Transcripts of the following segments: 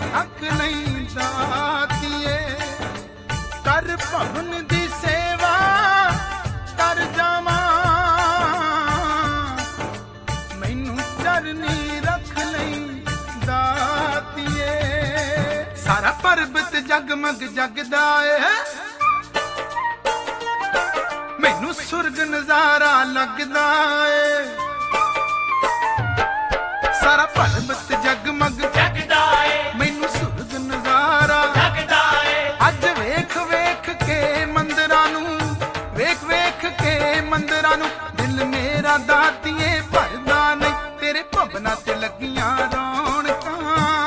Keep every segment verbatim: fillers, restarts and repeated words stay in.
ਹੱਕ ਨਹੀਂ ਦਾਤੀਏ। ਕਰ ਭਵਨ ਦੀ ਸੇਵਾ ਕਰ ਜਾਵਾਂ, ਮੈਨੂੰ ਚਰਨੀ ਰੱਖ ਲਈ ਦਾਤੀਏ। ਸਾਰਾ ਪਰਬਤ ਜਗਮਗ ਜਗਦਾ ਏ, ਮੈਨੂੰ ਸੁਰਗ ਨਜ਼ਾਰਾ ਲੱਗਦਾ ਏ। ਸਾਰਾ ਪਰਬਤ ਜਗਮਗ ਜਗਦਾ ਏ, ਮੈਨੂੰ ਸੁਰਗ ਨਜ਼ਾਰਾ ਲੱਗਦਾ ਏ। ਅੱਜ ਵੇਖ ਵੇਖ ਕੇ ਮੰਦਰਾਂ ਨੂੰ, ਵੇਖ ਵੇਖ ਕੇ ਮੰਦਰਾਂ ਨੂੰ ਦਿਲ ਮੇਰਾ ਦਾਤੀਏ ਭਰਦਾ ਨਹੀਂ। ਤੇਰੇ ਭਵਨਾਂ ਤੇ ਲੱਗੀਆਂ ਰੌਣਕਾਂ,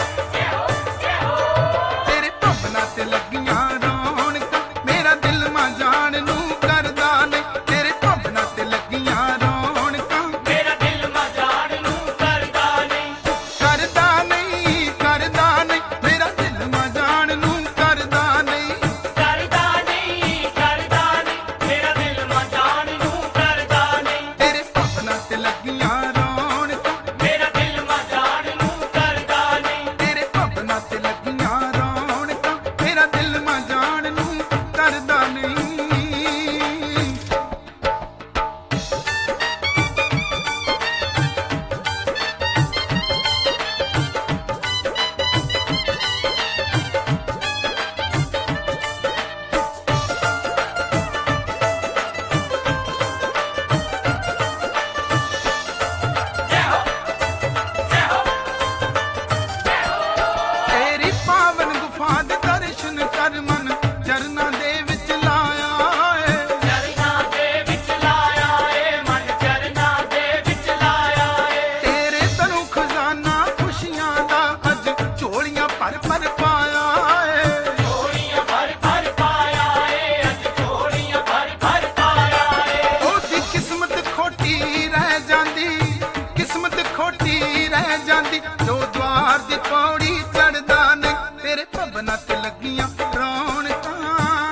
ਤੇਰੇ ਭਵਨਾਂ ਤੇ ਲੱਗੀਆਂ ਰੌਣਕਾਂ, ਮੇਰਾ ਦਿਲ ਮਾਂ ਜਾਣ ਨੂੰ ਕਰਦਾ ਨਹੀਂ। ਤੇਰੇ ਭਵਨਾਂ ਤੇ ਲੱਗੀਆਂ ਰੌਣਕਾਂ, ਮੇਰਾ ਦਿਲ ਮਾਂ ਜਾਣ ਨੂੰ ਕਰਦਾ ਨਹੀਂ। ਕਰਦਾ ਨਹੀਂ, ਕਰਦਾ ਨਹੀਂ, ਮੇਰਾ ਦਿਲ ਮਾਂ ਜਾਣ ਨੂੰ ਕਰਦਾ ਨਹੀਂ। ਕਰਦਾ ਨਹੀਂ, ਕਰਦਾ ਨਹੀਂ, ਮੇਰਾ ਦਿਲ ਮਾਂ ਜਾਣ ਨੂੰ ਕਰਦਾ ਨਹੀਂ। ਤੇਰੇ ਭਵਨਾਂ ਤੇ ਲੱਗੀਆਂ ਰੌਣਕਾਂ, ਮੇਰਾ ਦਿਲ ਮਾਂ ਜਾਣ ਨੂੰ ਕਰਦਾ ਨਹੀਂ। ਤੇਰੇ ਭਵਨਾਂ ਤੇ ਲੱਗੀਆਂ ਰੌਣਕਾਂ, ਮੇਰਾ ਦਿਲ ਮਾਂ ਜਾਣ ਨੂੰ ਕਰਦਾ ਨਹੀਂ। ਤੇਰੀ ਪਾਵਨ ਗੁਫਾ ਦੇ ਦਰਸ਼ਨ ਕਰ ਮਨ ਚਰਨਾਂ ਦੇ ਵਿੱਚ ਲਾਇਆ ਏ। ਚਰਨਾਂ ਦੇ ਵਿੱਚ ਲਾਇਆ ਏ, ਮਨ ਚਰਨਾਂ ਦੇ ਵਿੱਚ ਲਾਇਆ ਏ। ਤੇਰੇ ਤਨੂ ਖਜ਼ਾਨਾ ਖੁਸ਼ੀਆਂ ਦਾ ਅੱਜ ਝੋਲੀਆਂ ਭਰ ਭਰ ਪਾਇਆ ਏ। ਝੋਲੀਆਂ ਭਰ ਭਰ ਪਾਇਆ ਏ, ਅੱਜ ਝੋਲੀਆਂ ਭਰ ਭਰ ਪਾਇਆ ਏ। ਉਹਦੀ ਕਿਸਮਤ ਖੋਟੀ ਰਹਿ ਜਾਂਦੀ, ਕਿਸਮਤ ਖੋਟੀ ਰਹਿ ਜਾਂਦੀ, ਜੋ ਦਵਾਰ ਦੀ ਪੌੜੀ ਚੜਦਾ ਨਹੀਂ। ਤੇਰੇ ਭਵਨਾਂ ਤੇ ਲੱਗੀਆਂ ਰੌਣਕਾਂ,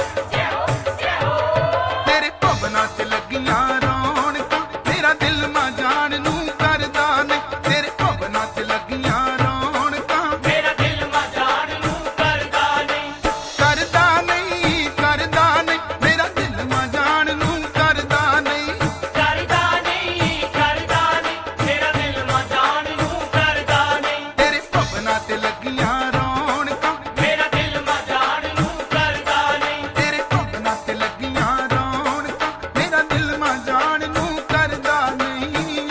ਤੇਰੇ ਭਵਨਾਂ ਤੇ ਲੱਗੀਆਂ ਰੌਣਕਾਂ, ਮੇਰਾ ਦਿਲ ਮਾਂ ਜਾਣ ਨੂੰ ਕਰਦਾ ਨਹੀਂ। ਤੇਰੇ ਭਵਨਾਂ ਤੇ ਲੱਗੀਆਂ ਰੌਣਕਾਂ, ਮੇਰਾ ਦਿਲ ਮਾਂ ਜਾਣ ਨੂੰ ਕਰਦਾ ਨਹੀਂ। ਕਰਦਾ ਨਹੀਂ, ਕਰਦਾ ਨਹੀਂ, ਮੇਰਾ ਦਿਲ ਮਾਂ ਜਾਣ ਨੂੰ ਕਰਦਾ ਨਹੀਂ। ਕਰਦਾ ਨਹੀਂ, ਕਰਦਾ ਨਹੀਂ, ਮੇਰਾ ਦਿਲ ਮਾਂ ਜਾਣ ਨੂੰ ਕਰਦਾ ਨਹੀਂ। ਤੇਰੇ ਭਵਨਾਂ ਤੇ ਲੱਗੀਆਂ ਰੌਣਕਾਂ, ਮੇਰਾ ਦਿਲ ਮਾਂ ਜਾਣ ਨੂੰ ਕਰਦਾ ਨਹੀਂ। ਤੇਰੇ ਭਵਨਾਂ ਤੇ ਲੱਗੀਆਂ ਰੌਣਕਾਂ, ਮੇਰਾ ਦਿਲ ਮਾਂ ਜਾਣ ਨੂੰ ਕਰਦਾ ਨਹੀਂ।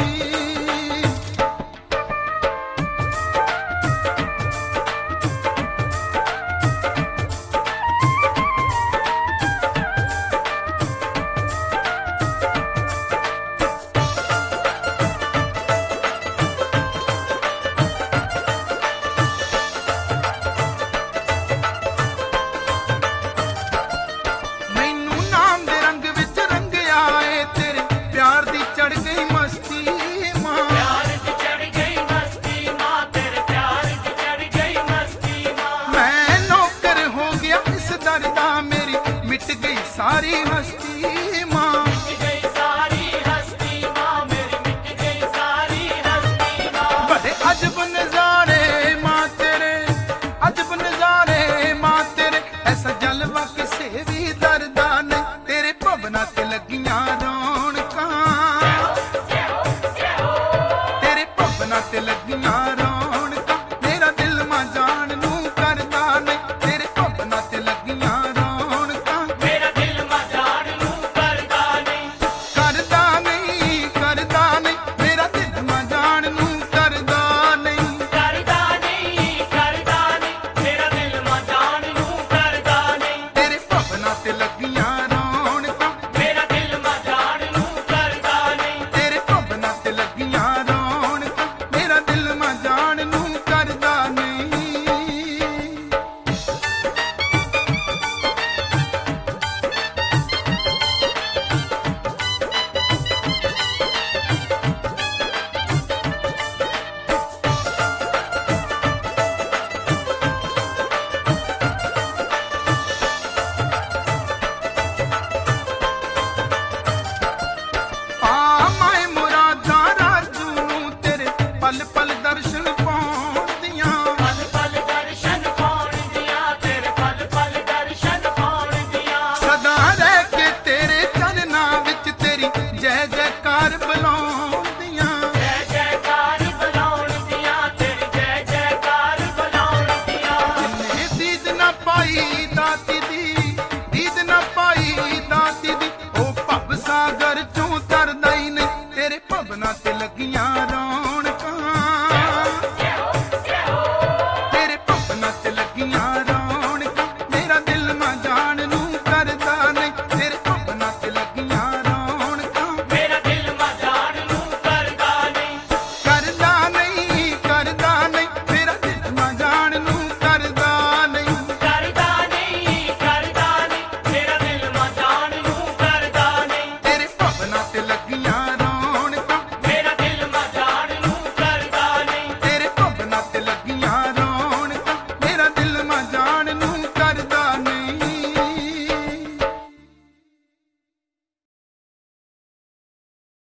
ਮੈਨੂੰ ਨਾਮ ਦੇ ਰੰਗ ਵਿੱਚ ਰੰਗਿਆ ਏ, ਤੇਰੇ ਪਿਆਰ ਦੀ ਚੜ ਗਈ ਮਸਤੀ ਮਾਂ। ਪਿਆਰ ਦੀ ਚੜ ਗਈ ਮਸਤੀ ਮਾਂ, ਤੇਰੇ ਪਿਆਰ ਦੀ ਚੜ ਗਈ ਮਸਤੀ ਮਾਂ। ਮੈਂ ਨੌਕਰ ਹੋ ਗਿਆ ਇਸ ਦਰ ਦਾ, ਮੇਰੀ ਮਿਟ ਗਈ ਸਾਰੀ ਹਸਤੀ ਮਾਂ। ਮਿਟ ਗਈ ਸਾਰੀ ਹਸਤੀ ਮਾਂ, ਮੇਰੀ ਮਿਟ ਗਈ ਸਾਰੀ ਹਸਤੀ ਮਾਂ। ਬੜੇ ਅਜਬ ਨਜ਼ਾਰੇ ਮਾਂ ਤੇਰੇ, ਅਜਬ ਨਜ਼ਾਰੇ ਮਾਂ ਤੇਰੇ, ਐਸਾ ਜਲਵਾ ਕਿਸੇ ਵੀ ਦਰ ਦਾ ਨਹੀਂ। ਤੇਰੇ ਭਵਨਾਂ ਤੇ ਲੱਗੀਆਂ ਰੌਣਕਾਂ, ਤੇਰੇ ਭਵਨਾਂ ਤੇ ਲੱਗੀਆਂ ਰੌਣਕਾਂ, ਮੇਰਾ ਦਿਲ ਮਾਂ ਜਾਣ ਨੂੰ ਕਰਦਾ ਨਹੀਂ। ਤੇਰੇ ਭਵਨਾਂ ਤੇ ਲੱਗੀਆਂ ਰੌਣਕਾਂ, ਮੇਰਾ ਦਿਲ ਮਾਂ ਜਾਣ ਨੂੰ ਕਰਦਾ ਨਹੀਂ। ਕਰਦਾ ਨਹੀਂ, ਕਰਦਾ ਨਹੀਂ, ਮੇਰਾ ਦਿਲ ਮਾਂ ਜਾਣ ਨੂੰ ਕਰਦਾ ਨਹੀਂ। ਕਰਦਾ ਨਹੀਂ, ਕਰਦਾ ਨਹੀਂ, ਮੇਰਾ ਦਿਲ ਮਾਂ ਜਾਣ ਨੂੰ ਕਰਦਾ ਨਹੀਂ। ਤੇਰੇ ਭਵਨਾਂ ਤੇ ਲੱਗੀਆਂ ਰੌਣਕਾਂ, ਮੇਰਾ ਦਿਲ ਮਾਂ ਜਾਣ ਨੂੰ ਕਰਦਾ ਨਹੀਂ। ਤੇਰੇ ਭਵਨਾਂ ਤੇ ਲੱਗੀਆਂ ਰੌਣਕਾਂ, ਮੇਰਾ ਦਿਲ ਮਾਂ ਜਾਣ ਸਾਗਰ ਚੋਂ ਤਰਦਾ ਹੀ ਨਹੀਂ ਤੇਰੇ ਭਵਨਾਂ ਤੇ ਲੱਗੀਆਂ ਰੌਣਕਾਂ।